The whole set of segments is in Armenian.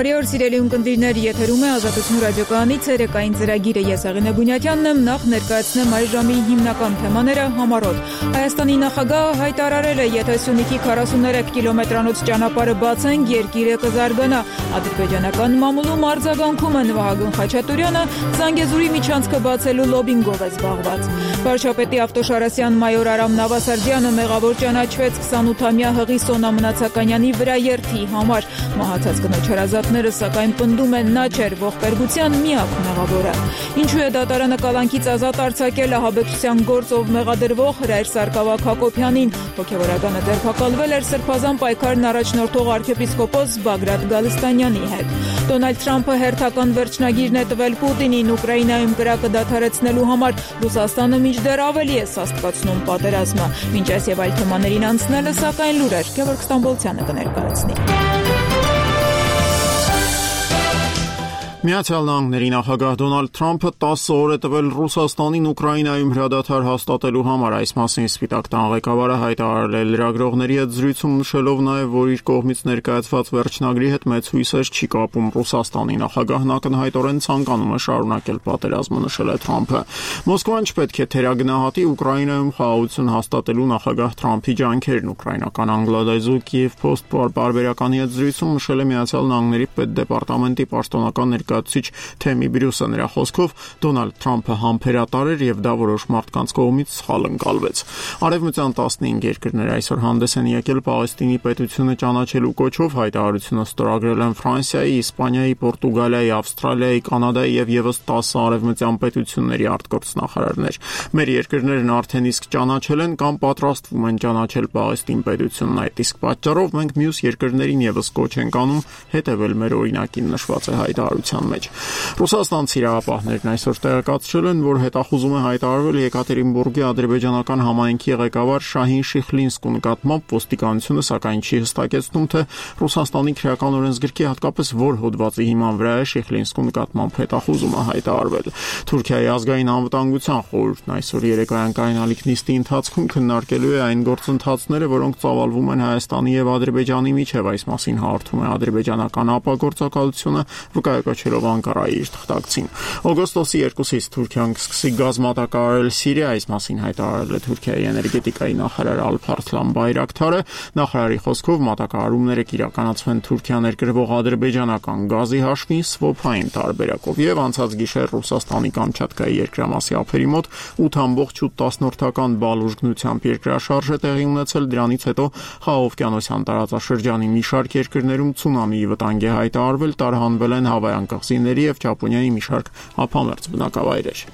Բարի օր, սիրելի ունկնդիրներ, եթերում է Ազատություն ռադիոկայանից երեկային ծրագիրը, ես Աղինե Բունյատյանն եմ, նախ ներկայացնեմ այս ժամի հիմնական թեմաները համառոտ։ Հայաստանի նախագահը հայտարարել է, եթե Սյունիքի 43 կիլոմետրանոց ճանապարհը բացեն, երկիրը կզարգանա։ Ադրբեջանական մամուլում արձագանքում են Վահագն Խաչատուրյանը, Զանգեզուրի միջանցքը բացելու լոբինգով է զբաղված։ Վարչապետի Ավտոշարասյան մայոր Արամ Նավասարդյանը մեղավոր ճանաչվեց 28-ամյա Հղի Սոնա Մնացականյանի վրա երթի համար։ Մահացած կնոջ հարազատները սակայն պնդում են նա չէր ողբերգության միակ մեղավորը։ Ինչու է դատարանը կալանքից ազատ արձակել ահաբեկչության գործով մեղադրվող Հրայր Սարգսակ Հակոբյանին։ Հոգևորականը ձերբակալվել էր Սրբազան պայքարն առաջնորդող arczepiskopos Բագրատ Գալստանյանի հետ։ Դոնալդ Թրամփը հերթական վերջնագիրն է տվել Պուտինին Ուկրաինայում կրակը դադարեցնելու համար։ Ռուսաստանը մինչդեռ ավելի է սաստկացնում պատերազմը։ Մինչ այս եւ այլ թեմաներին անցնելը, սակայն լուրեր Գևորգ Ստամբոլցյանը կներկայացնի։ Միացյալ Նահանգների նախագահ Դոնալդ Թրամփը 10 օր է տվել Ռուսաստանին Ուկրաինայում հրադադար հաստատելու համար։ Այս մասին Սպիտակ տան ղեկավարը հայտարարել է լրագրողների հետ զրույցում, նշելով նաև, որ իր կողմից ներկայացված վերջնագրի հետ մեծ հույսեր չի կապում Ռուսաստանի նախագահն ակնհայտորեն ցանկանում է շարունակել պատերազմը, նշել է Թրամփը։ Մոսկվան չպետք է թերագնահատի Ուկրաինայում խաղաղություն հաստատելու նախագահ Թրամփի ջանքերն։ Ուկրաինական անգլադայզու Kyiv Post պարբերականի հետ զրույցում նշել է Միացյալ Նահանգների պետդեպարտամենտի պաշտոնական Թեմի Բրյուսը նրա խոսքով Դոնալդ Թրամփը համբերատար էր եւ դա որոշ մարդկանց կողմից սխալ ընկալվեց։ Արևմտյան 15 երկրներ այսօր հանդես են եկել Պաղեստինի պետությունը ճանաչելու կոչով, հայտարարությունը ստորագրել են Ֆրանսիայի, Իսպանիայի, Պորտուգալիայի, Ավստրալիայի, Կանադայի եւ եւս 10 արևմտյան պետությունների արտգործնախարարներ։ Մեր երկրներն արդեն իսկ ճանաչել են կամ պատրաստվում են ճանաչել Պաղեստին պետությունն, այդ իսկ պատճառով մենք մյուս երկրներին եւս կոչ ենք անում հետեւել մեր օրինակին, նշված է հայտարարության մեջ։ Ռուսաստանցի իրավապահներն այսօր տեղեկացրել են, որ հետախուզում է հայտարարվել Եկատերինբուրգի ադրբեջանական համայնքի ղեկավար Շահին Շիխլինսկու նկատմամբ, ոստիկանությունը սակայն չի հստակեցնում, թե Ռուսաստանի քրեական օրենսգրքի հատկապես որ հոդվածի հիման վրա է Շիխլինսկու նկատմամբ հետախուզումը հայտարարվել։ Թուրքիայի ազգային անվտանգության խորհուրդն այսօր երեկոյան կայանալիք նիստի ընթացքում քննարկելու է այն գործընթացները, որոնք ծավալվում են Հայաստանի եւ Ադրբեջանի միջև։ Այս մասին հարթում է ադրբեջանական ապագործակալությունը, վկայակոչելով Անկարայի իր թղթակցին։ Օգոստոսի 2-ից Թուրքիան կսկսի գազ մատակարարել Սիրիա, այս մասին հայտարարել է Թուրքիայի էներգետիկայի նախարար Ալփարսլան Բայրակթարը։ Նախարարի խոսքով մատակարարումները կիրականացվեն Թուրքիա ներկրվող ադրբեջանական գազի հաշվին սվոփային տարբերակով եւ անցած գիշեր Ռուսաստանի Կամչատկայի երկրամասի ափերի մոտ 8.8 բալ ուժգնությամբ երկրաշարժ է տեղի ունեցել։ Դրանից հետո Խաղաղօվկիանոսյան տարածաշրջանի մի շարք երկրներում ցունամիի վտանգ է հայտարարվել, տարհանվել են Հավայան կղզիների եւ Ճապոնիայի մի շարք ափամերձ բնակավայրեր։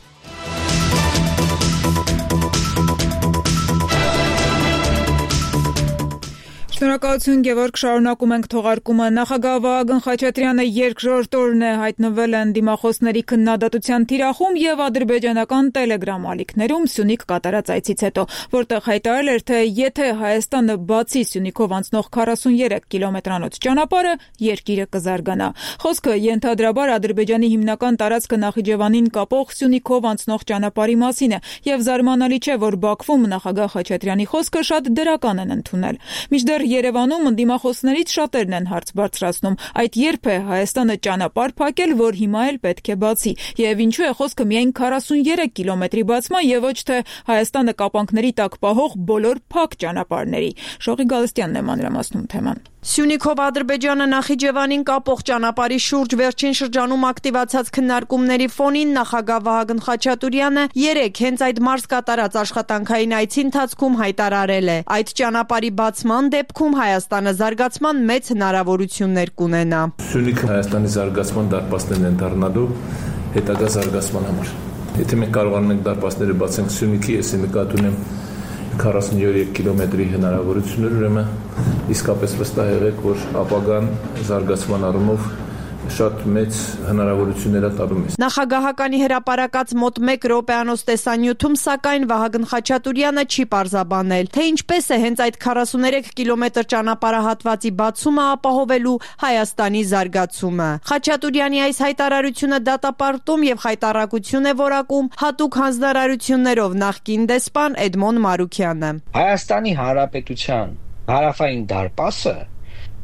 Շնորհակալություն Գևորգ, շարունակում ենք թողարկումը։ Նախագահ Վահագն Խաչատրյանը երկրորդ օրն է հայտնվել են դիմախոսների քննադատության թիրախում եւ ադրբեջանական Telegram ալիքներում Սյունիք կատարած այցից հետո, որտեղ հայտարարել էր, թե եթե Հայաստանը բացի Սյունիքով անցնող 43 կիլոմետրանոց ճանապարհը, երկիրը կզարգանա։ Խոսքը ենթադրաբար Ադրբեջանի հիմնական տարածքը Նախիջևանին կապող Սյունիքով անցնող ճանապարհի մասին է եւ զարմանալի չէ, որ Բաքվում նախագահ Խաչատրյանի խոսքը շատ դրական են ընդունել։ Մինչդեռ Երևանում դիմախոսներից շատերն են հարց բարձրացնում. այդ երբ է Հայաստանը ճանապարհ փակել, որ հիմա էլ պետք է բացի, եւ ինչու է խոսքը միայն 43 կիլոմետրի բացման եւ ոչ թե Հայաստանը կապանքների տակ պահող բոլոր փակ ճանապարհների։ Շողի Գալստյանն է մանրամասնում թեման։ Սյունիքով Ադրբեջանը Նախիջևանին կապող ճանապարհի շուրջ վերջին շրջանում ակտիվացած քննարկումների ֆոնին նախագահ Վահագն Խաչատուրյանը երեկ հենց այդ մարզ կատարած աշխատանքային այցի ընթացքում հայտարարել է. այդ ճանապարհի բացման դեպքում Հայաստանը զարգացման մեծ հնարավորություններ կունենա։ Սյունիքը Հայաստանի զարգացման դարպասներն են դառնալու հետագա զարգացման համար։ Եթե մենք կարողանում ենք դարպասները բացենք Սյունիքի, ես նկատի ունեմ 43 կիլոմետրի հնարավորություններ, ուրեմն իսկապես վստահ եղեք, որ ապագան զարգացման առումով շատ մեծ հնարավորություններ է տալու մեզ։ Նախագահականի հրապարակած մոտ 1 րոպեանոց տեսանյութում սակայն Վահագն Խաչատուրյանը չի պարզաբանել, թե ինչպես է հենց այդ 43 կիլոմետր ճանապարհահատվածի բացումը ապահովելու Հայաստանի զարգացումը։ Խաչատուրյանի այս հայտարարությունը դատապարտում եւ խայտառակություն է որակում հատուկ հանձնարարություններով նախկին դեսպան Էդմոն Մարուքյանը։ Հայաստանի Հանրապետության հարավային դարպասը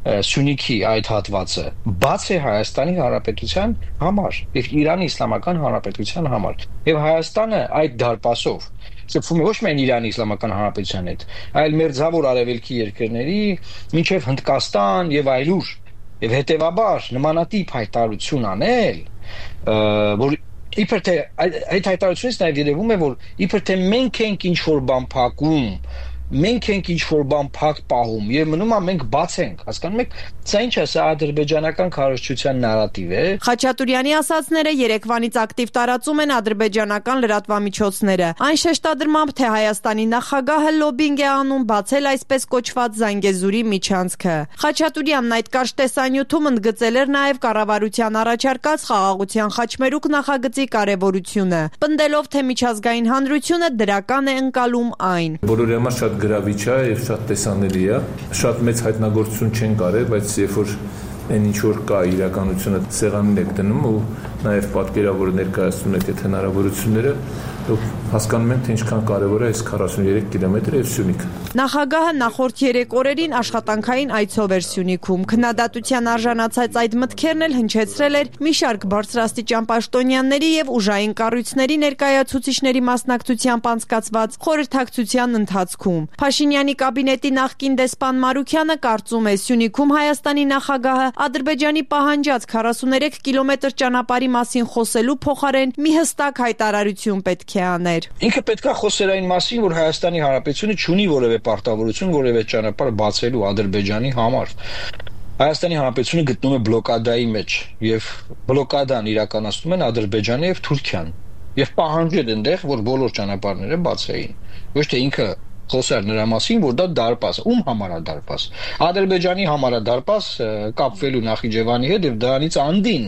Սյունիքի այդ հատվածը բաց է Հայաստանի Հանրապետության համար եւ Իրանի Իսլամական Հանրապետության համար եւ Հայաստանը այդ դարպասով սփվում է ոչ միայն Իրանի Իսլամական Հանրապետության հետ, այլ մերձավոր արևելքի երկրների մինչեւ Հնդկաստան եւ այլուր եւ հետեւաբար նմանատիպ հայտարարություն անել, որ իբր թե այդ հայտարարությունից նաեւ երևում է, որ իբր թե մենք ենք ինչ որ բան փակում, մենք ենք ինչ որ բան փակ պահում եւ մնում է մենք բաց ենք, հասկանում եք, սա ինչ է, սա ադրբեջանական քարոզչության նարատիվ է։ Խաչատուրյանի ասածները երեկվանից ակտիվ տարածում են ադրբեջանական լրատվամիջոցները։ Այն շեշտադրմամբ, թե Հայաստանի նախագահը լոբինգ է անում բացել այսպես կոչված Զանգեզուրի միջանցքը։ Խաչատուրյանն այդ կարճ տեսանյութում ընդգծել էր նաեւ կառավարության առաջարկած խաղաղության խաչմերուկ նախագծի կարեւորությունը, պնդելով, թե միջազգային հանրությունը դրական է ընկալում այն։ Բոլորի համար շատ գրավիչ է եւ շատ տեսանելի է, շատ մեծ հայտնագործություն չեն կարել, բայց երբ որ այն ինչ որ կա իրականությունը սեղանին եք դնում ու նաեւ պատկերավոր ներկայացնում եք այդ հնարավորությունները, հասկանում ենք, թե ինչքան կարևոր է այս 43 կիլոմետրը եւ Սյունիքը։ Նախագահը նախորդ 3 օրերին աշխատանքային այցով էր Սյունիքում։ Քննադատության արժանացած այդ մտքերն էլ հնչեցրել էր մի շարք բարձրաստիճան պաշտոնյաների եւ ուժային կառույցների ներկայացուցիչների մասնակցությամբ անցկացված խորհրդակցության ընթացքում։ Փաշինյանի կաբինետի նախկին դեսպան Մարուքյանը կարծում է, Սյունիքում Հայաստանի նախագահը Ադրբեջանի պահանջած 43 կիլոմետր ճանապարհի մասին խոսելու փոխարեն մի հստակ հայտարարություն պետք է աներ։ Ինքը պետք է խոսեր այն մասին, որ Հայաստանի Հանրապետությունը չունի որևէ պարտավորություն, որևէ ճանապարհ բացելու Ադրբեջանի համար։ Հայաստանի Հանրապետությունը գտնվում է բլոկադայի մեջ եւ բլոկադան իրականացնում են Ադրբեջանը եւ Թուրքիան։ Եվ պահանջել են այնտեղ, որ բոլոր ճանապարհները բացեին։ Ոչ թե ինքը խոսեր նրա մասին, որ դա դարպաս, ում համար է դարպաս։ Ադրբեջանի համար է դարպաս կապվելու Նախիջևանի հետ եւ դրանից անդին։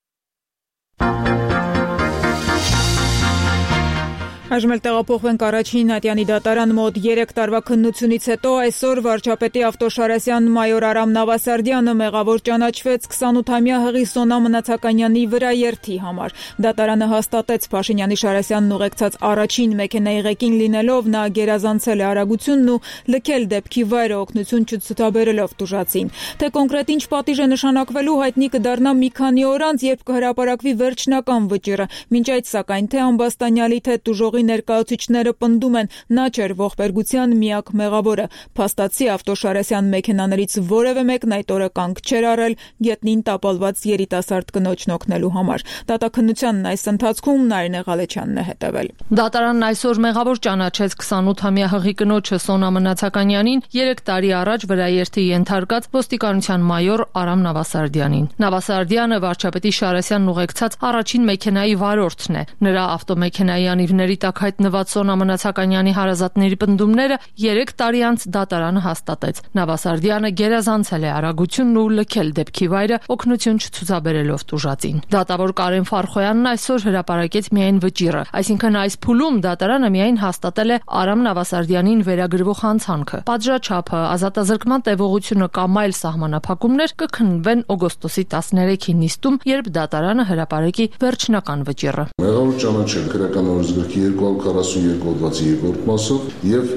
Այժմ էլ տեղափոխվենք առաջին Ատյանի դատարան մոտ 3 տարվա քննությունից հետո այսօր վարչապետի Ավտոշարասյան մայոր Արամ Նավասարդյանը մեղավոր ճանաչվեց 28-ամյա հղի Սոնա Մնացականյանի վրա երթի համար։ Դատարանը հաստատեց Փաշինյանի Շարասյանն ուղեկցած առաջին մեքենայի ղեկին լինելով նա գերազանցել է արագությունն ու լքել դեպքի վայրը օգնություն չցուցաբերելով տուժածին։ Թե կոնկրետ ինչ պատիժ է նշանակվելու հայտնի կդառնա մի քանի օր անց, երբ կհրապարակվի վերջնական վճիռը։ Մինչ այդ սակայն թե Ամբաստանյալի թե տուժողի ներկայացուցիչները պնդում են նա չէր ողբերգության միակ մեղավորը։ Փաստացի Ավտոշարասյան մեքենաներից որևէ մեկն այդ օրը կանգ չէր առել գետնին տապալված երիտասարդ կնոջն օգնելու համար։ Դատաքննությանն այս ընթացքում Նարինե Ղալեչյանն է հետևել։ Դատարանն այսօր մեղավոր ճանաչեց 28-ամյա հղի կնոջը Սոնա Մնացականյանին 3 տարի առաջ վրաերթի ենթարկած ոստիկանության մայոր Արամ Նավասարդյանին։ Նավասարդյանը վարչապետի Շարասյանն ուղեկցած առաջին մեքենայի վարորդն է։ Նրա ավտոմեքենայի անիվների տակ հայտնված Սոնա Մնացականյանի հարազատների պնդումները 3 տարի անց դատարանը հաստատեց։ Նավասարդյանը գերազանցել է արագությունն ու լքել դեպքի վայրը օգնություն չցուցաբերելով տուժածին։ Դատավոր Կարեն Ֆարխոյանն այսօր հրապարակեց միայն վճիռը, այսինքն այս փուլում դատարանը միայն հաստատել է Արամ Նավասարդյանին վերագրվող հանցանքը։ Պատժաչափը, ազատազրկման տևողությունը կամ այլ սահմանափակումներ կքննվեն օգոստոսի 13-ի նիստում, երբ դատարանը հրապարակի վերջնական վճիռը։ Մեղավոր ճանաչել քրեական օրենսգրքի 242 հոդվածի 2-րդ մասով եւ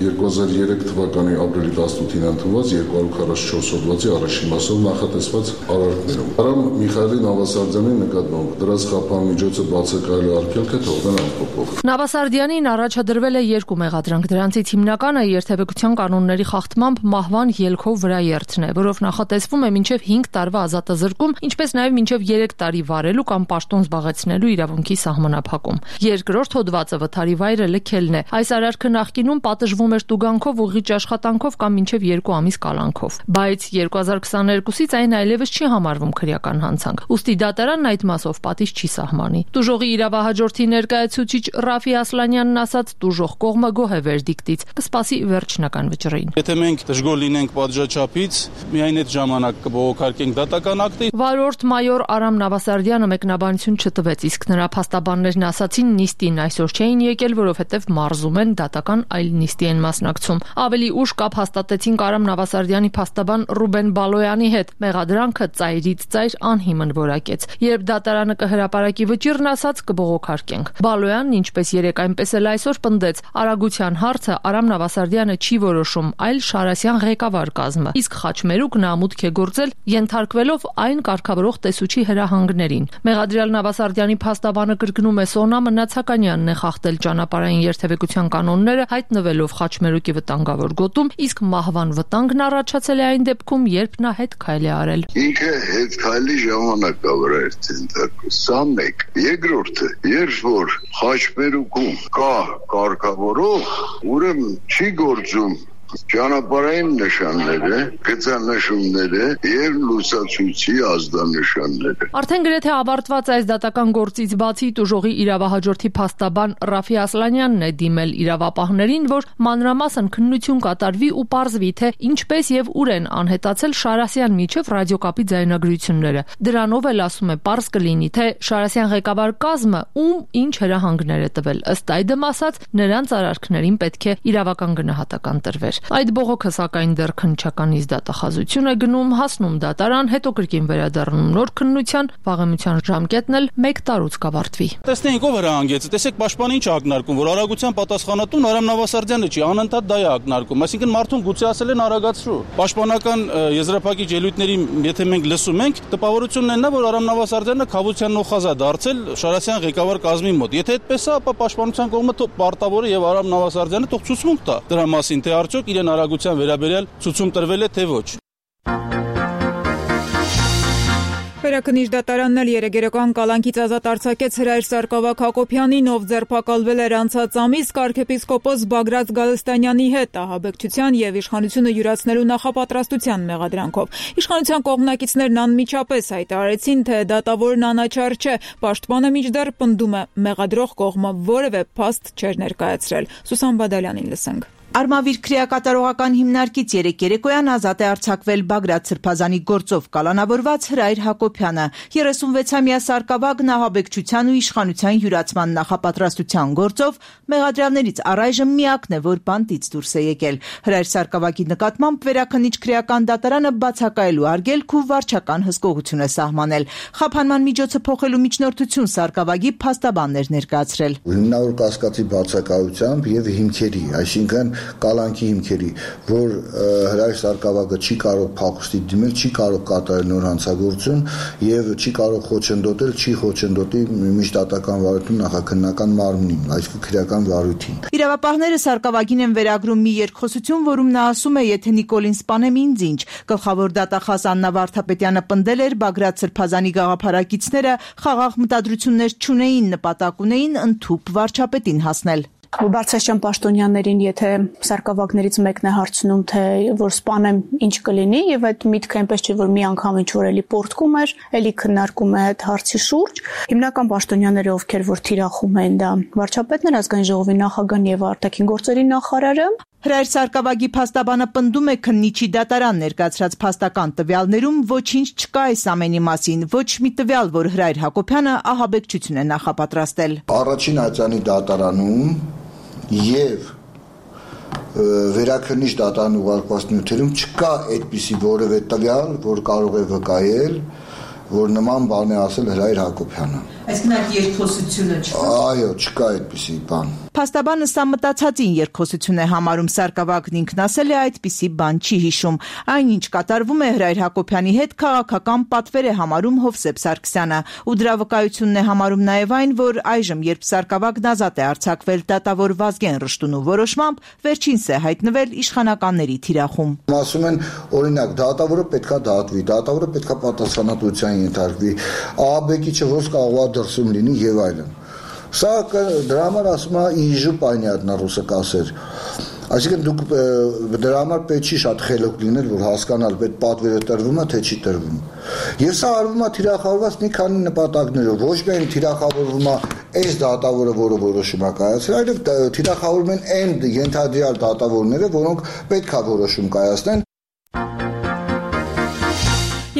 2003 թվականի ապրիլի 18-ին ընդունված 244 հոդվածի առաջին մասով նախատեսված արարքներում։ Արամ Միխայելի Նավասարդյանին նկատմամբ դրած խափան միջոցը բացակայելու արգելքը թողնել անփոփոխ։ Նավասարդյանին առաջադրվել է 2 մեղադրանք, դրանցից հիմնականը երթևեկության կանոնների խախտմամբ մահվան ելքով վրաերթն է, որով նախատեսվում է մինչև 5 տարվա ազատազրկում, ինչպես նաև մինչև 3 տարի վարելու կամ պաշտոն զբաղեցնելու իրավունքի սահմանափակում։ Երկրորդ հոդվածը վթարի վայրը լքելն է։ Այս արարքը նախկինում պատժվում էր տուգանքով, ուղղիչ աշխատանքով կամ մինչև 2 ամիս կալանքով, բայց 2022-ից այն այլևս չի համարվում քրեական հանցանք։ Ուստի դատարանն այդ մասով պատիժ չի սահմանի։ Տուժողի իրավահաջորդի ներկայացուցիչ Ռաֆի Ասլանյանն ասաց, տուժող կողմը գոհ է վերդիկտից, կսպասի վերջնական վճռին։ Եթե մենք դժգոհ լինենք պատժաչափից, միայն այդ ժամանակ կբողոքարկենք դատական ակտը։ Վարորդ մայոր Արամ Նավասարդյանը մեկնաբանություն չտվեց, իսկ նրա փաստաբաններն ասացին նիստին այսօր չէին եկել, որովհետև մարզում են դատական այլ նիստի են մասնակցում։ Ավելի ուշ կապ հաստատեցին Արամ Նավասարդյանի փաստաբան Ռուբեն Բալոյանի հետ։ Մեղադրանքը ծայրից ծայր անհիմն որակեց։ Երբ դատարանը կհրապարակի վճիռն ասաց կբողոքարկենք։ Բալոյանն ինչպես երեկ այնպես էլ այսօր պնդեց, արագության հարցը Արամ Նավասարդյանը չի որոշում, այլ Շարասյան ղեկավար կազմը։ Իսկ Խաչմերուկն ամուտք է գործել ենթարկվելով այն կարգավորող տեսուչի հրահանգներին։ Մեղադրյալ Նավասարդյանի փաստաբանը կրկնում է Սոնա Մնացականյանն է խախտել ճանապարհային երթևեկության կանոնները, հայտնվելով Խաչմերուկի վտանգավոր գոտում, իսկ մահվան վտանգն առաջացել է այն դեպքում, երբ նա հետ քայլ է արել։ Ինքը հետ քայլի ժամանակավոր էր ցենտրակը։ Սա մեկ։ Երկրորդը, երբ որ Խաչմերուկում կա կարգավորող, ուրեմն չի գործում ճանապարհային նշանները, գծանշումները եւ լուսացույցի ազդանշանները։ Արդեն գրեթե ավարտված այս դատական գործից բացի տուժողի իրավահաջորդի փաստաբան Ռաֆի Ասլանյանն է դիմել իրավապահներին, որ մանրամասն քննություն կատարվի ու պարզվի, թե ինչպես եւ ուր են անհետացել Շարասյան միջև ռադիոկապի ձայնագրությունները։ Դրանով էլ ասում է պարզ կլինի, թե Շարասյան ղեկավար կազմը ում ինչ հրահանգներ է տվել։ Ըստ այդմ ասած, նրանց արարքներին պետք է իրավական գնահատական տրվեր։ Այդ բողոքը սակայն դեռ քննչականից դատախազություն է գնում, հասնում դատարան, հետո կրկին վերադառնում նոր քննության, վաղեմության ժամկետն էլ 1 տարուց կավարտվի։ Տեսնենք ով հրահանգեց, տեսեք պաշտպանը ինչ է ակնարկում, որ արագության պատասխանատուն Արամ Նավասարդյանը չի, անընդհատ դա է ակնարկում, այսինքն մարդուն գուցե ասել են արագացրու։ Պաշտպանական եզրափակիչ ելույթների, եթե մենք լսում ենք, տպավորությունն է նա, որ Արամ Նավասարդյանը քավության նոխազ է դարձել Շարասյան ղեկավար կազմի մոտ։ Եթե այդպես է, ապա պաշտպանության կողմը պարտավոր է եւ Արամ Նավասարդյանը թող ցուցմունք տա դրա մասին, թե արդյոք իրեն արագության վերաբերյալ ցուցում տրվել է թե ոչ։ Վերաքննիչ դատարանն էլ երեգերական կալանքից ազատ արձակեց Հրայր Սարգսակ Հակոբյանին, ով ձերբակալվել էր անցած ամիս arczepiskopos Բագրատ Գալստանյանի հետ ահաբեկչության եւ իշխանությունը յուրացնելու նախապատրաստության մեղադրանքով։ Իշխանության կողմնակիցներն անմիջապես հայտարարեցին, թե դատավորն անաչառ չէ, պաշտպանը մինչդեռ պնդում է մեղադրող կողմը որևէ փաստ չէր ներկայացրել։ Սուսան Բադալյանին լսենք։ Արմավիր քրեակատարողական հիմնարկից երեկ երեկոյան ազատ է արձակվել Բագրատ Սրբազանի գործով կալանավորված Հրայր Հակոբյանը։ 36-ամյա սարկավագն ահաբեկչության ու իշխանության յուրացման նախապատրաստության գործով մեղադրյալներից առայժմ միակն է, որ բանտից դուրս է եկել։ Հրայր Սարկավագի նկատմամբ վերաքննիչ քրեական դատարանը բացակայելու արգելք ու վարչական հսկողություն է սահմանել։ Խափանման միջոցը փոխելու միջնորդություն Սարկավագի փաստաբանն էր ներկայացրել։ Հիմնավոր կասկածի բացակայությամբ եւ հիմքերի, այսինքն կալանքի հիմքերի, որ Հրայր Սարգսակը չի կարող փախուստի դիմել, չի կարող կատարել նոր հանցագործություն եւ չի կարող խոչընդոտել, չի խոչընդոտի միջդատական վարույթում նախաքննական մարմնին, այսինքն քրեական վարույթին։ Իրավապահները Սարգսակին են վերագրում մի երկխոսություն, որում նա ասում է, եթե Նիկոլին սպանեմ ինձ ինչ։ Գլխավոր դատախազ Աննա Վարդապետյանը պնդել էր Բագրատ Սրբազանի գաղափարակիցները խաղաղ մտադրություններ չունեին, նպատակ ունեին ընդհուպ վարչապետին հասնել։ Բարձրաստիճան պաշտոնյաներին, եթե սարկավագներից մեկն է հարցնում, թե որ սպանեմ ինչ կլինի, եւ այդ միտքը այնպես չէ, որ մի անգամ ինչ որ էլի պորտկում էր, էլի քննարկում է այդ հարցի շուրջ։ Հիմնական պաշտոնյաները, ովքեր որ թիրախում են դա վարչապետն էր, ազգային ժողովի նախագահն եւ արտաքին գործերի նախարարը։ Հրայր Սարգսակի փաստաբանը պնդում է քննիչի դատարան ներկայացրած փաստական տվյալներում ոչինչ չկա այս ամենի մասին, ոչ մի տվյալ, որ Հրայր Հակոբյանը ահաբեկչություն է նախապատրաստել։ Առաջին ատյանի դատարանում եւ վերաքննիչ դատարան ուղարկված նյութերում չկա այդպիսի որևէ տվյալ, որ կարող է վկայել, որ նման բան է ասել Հրայր Հակոբյանը։ Այսինքն այդ երկխոսությունը չկա։ Այո, չկա այդպիսի բան։ Փաստաբանը սա մտածածին երկխոսություն է համարում, Սարգսակն ինքն ասել է այդպիսի բան չի հիշում։ Այնինչ կատարվում է Հրայր Հակոբյանի հետ քաղաքական պատվեր է համարում Հովսեփ Սարգսյանը, ու դրա վկայությունն է համարում նաև այն, որ այժմ երբ Սարգսակն ազատ է արձակվել դատավոր Վազգեն Ռշտունու որոշմամբ, վերջինս է հայտնվել իշխանականների թիրախում։ Ասում են, օրինակ, դատավորը պետքա դատվի, դատավորը պետքա պատասխանատվության ենթարկվի, ահաբեկիչը ոնց կարող է դրսում լինի եւ այլն։ Սա դրա համար ասում է իժու պայնյատնա ռուսը կասեր։ Այսինքն դուք դրա համար պետք չի շատ խելոք լինել, որ հասկանալ պետք պատվերը տրվում է, թե չի տրվում։ Եվ սա արվում է թիրախավորված մի քանի նպատակներով, ոչ միայն թիրախավորվում է այս դատավորը, որը որոշում է կայացրել, այլև թիրախավորում են այն ենթադրյալ դատավորները, որոնք պետք է որոշում կայացնեն։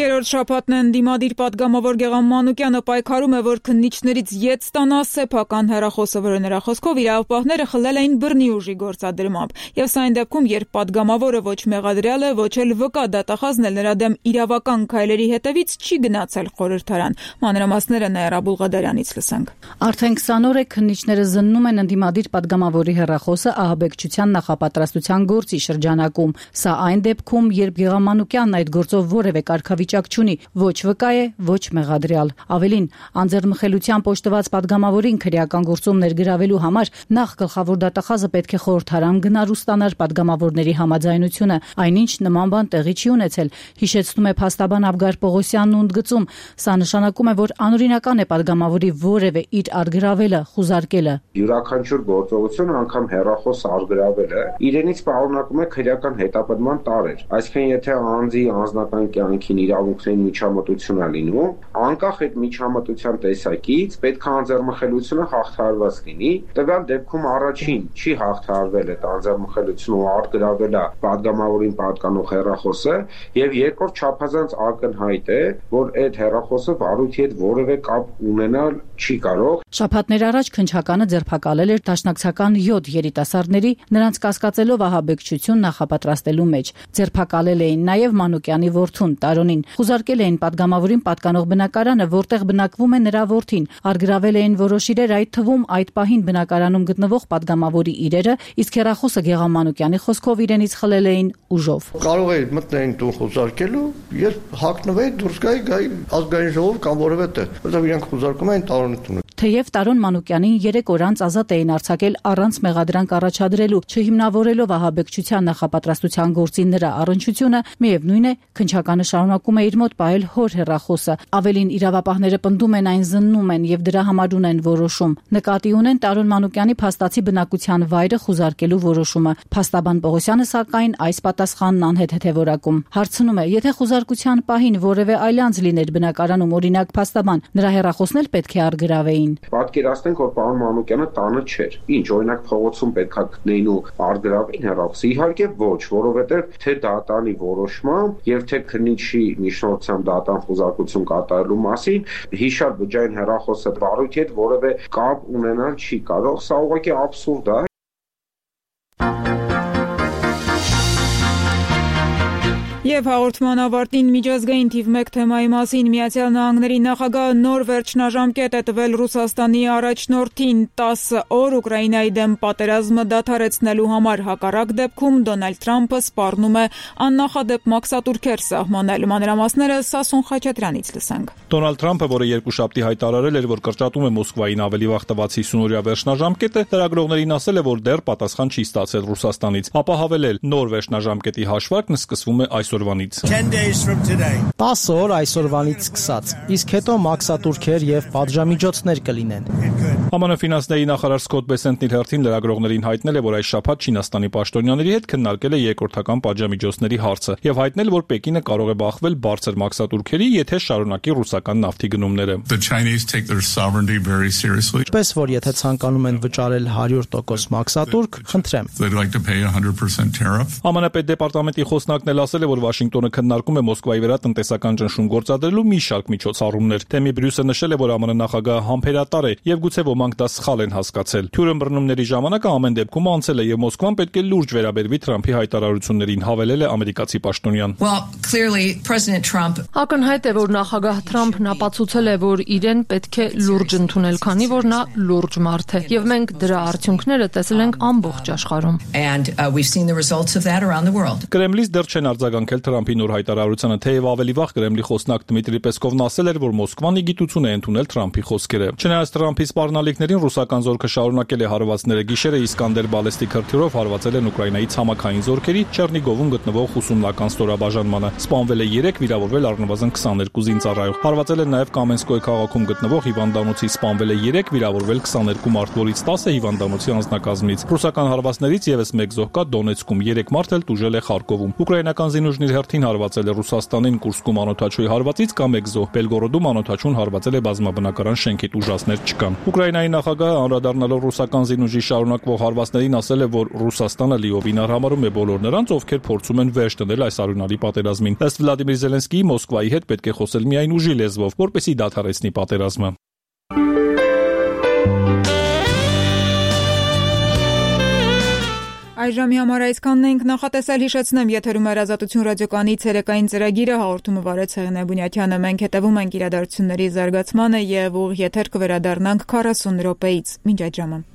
Երրորդ շաբաթն են դիմադիր պատգամավոր Գեղամ Մանուկյանը պայքարում է, որ քննիչներից ետ ստանա սեփական հեռախոսը, որը նրա խոսքով իրավապահները խլել էին բռնի ուժի գործադրմամբ։ Եվ սա այն դեպքում, երբ պատգամավորը ոչ մեղադրյալ է, ոչ էլ վկա դատախազն էլ նրա դեմ իրավական քայլերի հետևից չի գնացել խորհրդարան։ Մանրամասները Նաիրա Բուլղադարյանից լսենք։ Արդեն 20 օր է քննիչները զննում են ընդդիմադիր պատգամավորի հեռախոսը ահաբեկչության նախապատրաստության գործի շրջանակում։ Սա այն դեպքում, երբ Գեղամ Մանուկյանն այդ գործով որևէ կարգավիճակ չունի, ոչ վկա է, ոչ մեղադրյալ։ Ավելին, անձեռնմխելությամբ օժտված պատգամավորին քրեական գործում ներգրավելու համար նախ գլխավոր դատախազը պետք է խորհրդարան գնար ու ստանար պատգամավորների համաձայնությունը, այնինչ նման բան տեղի չի ունեցել, հիշեցնում է փաստաբան Աբգար Պողոսյանն ու ընդգծում, սա նշանակում է, որ անօրինական է պատգամավորի որևէ իր արգրավելը, խուզարկելը։ Յուրաքանչյուր գործողություն, անգամ հեռախոս արգրավելը, իրենից պարունակում է քրեական հետապնդման տարեր։ Այսինքն, եթե անձի անձնական կյանքին իրավունքներին միջամտություն է լինում, անկախ այդ միջամտության տեսակից պետք է անձեռնմխելիությունը հաղթահարված լինի։ Տվյալ դեպքում առաջին չի հաղթահարվել այդ անձեռնմխելիությունը ու արգրավել է պատգամավորին պատկանող հեռախոսը, եւ երկրորդ չափազանց ակնհայտ է, որ այդ հեռախոսը վարույթի հետ որևէ կապ ունենալ չի կարող։ Շաբաթներ առաջ քննչականը ձերբակալել էր դաշնակցական 7 երիտասարդների նրանց կասկածելով ահաբեկչություն նախապատրաստելու մեջ։ Ձերբակալել էին նաև Մանուկյանի որդուն Տարոնին, խուզարկել էին պատգամավորին պատկանող բնակարանը, որտեղ բնակվում է նրա որդին, արգրավել էին որոշ իրեր, այդ թվում այդ պահին բնակարանում գտնվող պատգամավորի իրերը, իսկ հեռախոսը Գեղամ Մանուկյանի խոսքով իրենից խլել էին ուժով։ Կարող է մտնեին տուն խուզարկելու, երբ հագնվեի դուրս գայի ազգային ժողով կամ որևէ տեղ, որտեղ իրենք խուզարկում էին Տարոնի տունը։ Թեև Տարոն Մանուկյանին 3 օր անց ազատ էին արձակել առանց մեղադրանք առաջադրելու, չհիմնավորելով ահաբեկչության նախապատրաստության գործի նրա առնչությունը, միևնույն է, քննչականը շարունակում է իր մոտ պահել հոր հեռախոսը։ Ավելին, իրավապահները պնդում են այն զննում են եւ դրա համար ունեն որոշում։ Նկատի ունեն Տարոն Մանուկյանի փաստացի բնակության վայրը խուզարկելու որոշումը։ Փաստաբան Պողոսյանը սակայն այս պատասխանն անհետ է որակում։ Հարցնում է, եթե խուզարկության պահին որևէ այլ անձ լիներ բնակարանում, օրինակ փաստաբան, նրա հեռախոսն էլ պետք է արգրավեին։ Պատկերացնենք, որ պարոն Մանուկյանը տանը չէր։ Ինչ, օրինակ փողոցում պետքա գտնեին ու արգրավեին հեռախոսը։ Իհարկե ոչ, որովհետև թե դատանի որոշմամբ եւ թե քննիչի միջնորդությամբ դատան խուզարկություն կատարելու մասին հիշար բջջային հեռախոսը վարույթի հետ որևէ կապ ունենալ չի կարող։ Սա ուղղակի աբսուրդ է։ Եվ հաղորդման ավարտին միջազգային թիվ 1 թեմայի մասին Միացյալ Նահանգների նախագահը նոր վերջնաժամկետ է տվել Ռուսաստանի առաջնորդին 10 օր Ուկրաինայի դեմ պատերազմը դադարեցնելու համար, հակառակ դեպքում Դոնալդ Թրամփը սպառնում է աննախադեպ մաքսատուրքեր սահմանել։ Մանրամասները Սասուն Խաչատրյանից լսենք։ Դոնալդ Թրամփը, որը երկուշաբթի հայտարարել էր, որ կրճատում է Մոսկվային ավելի վաղ տված 50-օրյա վերջնաժամկետը, լրագրողներին ասել է, որ դեռ պատասխան չի ստացել Ռուսաստանից։ Ապահավել նոր վերջնաժամկետի հաշվարկն սկսվում է այսօրվանից։ 10 օր այսօրվանից սկսած, իսկ հետո մաքսատուրքեր եւ պատժամիջոցներ կլինեն։ ԱՄՆ ֆինանսների նախարար Սկոտ Բեսենտն իր հերթին լրագրողներին հայտնել է, որ այս շաբաթ Չինաստանի պաշտոնյաների հետ քննարկել է երկրորդական պատժամիջոցների հարցը եւ հայտնել, որ Պեկինը կարող է բախվել բարձր մաքսատուրքերի, եթե շարունակի ռուսական նավթի գնումները։ Պես որ եթե ցանկանում են վճարել 100% մաքսատուրք, խնդրեմ։ ԱՄՆ պետդեպարտամենտի խոսնակն էլ ասել է, որ Վաշինգտոնը քննարկում է Մոսկվայի վրա տնտեսական ճնշում գործադրելու մի շարք միջոցառումներ։ Թեմի Բրյուսը նշել է, որ ԱՄՆ նախագահը համբերատար է եւ գուցե ոմանք դա սխալ են հասկացել։ Թյուրեն բռնումների ժամանակ ամեն դեպքում անցել է եւ Մոսկվան պետք է լուրջ վերաբերվի Թրամփի հայտարարություններին, հավելել է ամերիկացի պաշտոնյան։ Ակնհայտ է, որ նախագահ Թրամփն ապացուցել է, որ իրեն պետք է լուրջ ընդունել, քանի որ նա լուրջ մարդ է եւ մենք դրա արդյունքները տեսել ենք ամբողջ աշխարհում։ Կրեմլից դեռ չեն արձագանքել Թրամփի նոր հայտարարությանը, թեև ավելի վաղ Կրեմլի խոսնակ Դմիտրի Պեսկովն ասել էր, որ Մոսկվան իգիտություն է ընդունել Թրամփի խոսքերը։ Չնայած Թրամփի սպառնալիքներին ռուսական զորքը շարունակել է հարվածները, գիշերը Իսկանդեր բալեստիկ հրթիռով հարվածել են Ուկրաինայի ցամաքային զորքերի Չեռնիգովում գտնվող 50-ական ստորաբաժանմանը։ Սպանվել է 3, վիրավորվել առնվազն 22 զինծառայող։ Հարվածել են նաև Կամենսկոյ քաղաքում գտնվող հիվանդանոցի, սպանվել է 3, վիրավորվել 22 մարդ, որից 10-ը հիվանդանոցի անձնակազմից։ Ռուսական հարվածներից եւս 1 զոհ կա Դոնեցկում, 3 մարդ էլ տուժել է Խարկովում։ Ուկրաինական զինուժն իր հերթին հարվածել է Ռուսաստանին Կուրսկում անօդաչուի հարվածից կամ 1 զոհ։ Բելգորոդում անօդաչուն հարվածել է բազմաբնակարան շենքի, ուժասներ չկան։ Ուկրաինայի Ուկրաինայի նախագահը անդրադառնալով ռուսական զինուժի շարունակվող հարվածներին ասել է, որ Ռուսաստանը լիովին արհամարհում է բոլոր նրանց, ովքեր փորձում են վերջ դնել այս արյունալի պատերազմին։ Ըստ Վլադիմիր Զելենսկիի, Մոսկվայի հետ պետք է խոսել միայն ուժի լեզվով, որպեսզի դադարեցնի պատերազմը։ Այժմի համար այսքանն ենք, նախատեսել հիշեցնեմ, եթերում էր Ազատություն ռադիոկայանի ցերեկային ծրագիրը, հաղորդումը վարեց Հեղինե Բունյաթյանը, մենք հետևում ենք իրադարձությունների զարգացմանը եւ ուղիղ եթեր կվերադառնանք 40 րոպեից։ Մինչ այդ ժամը։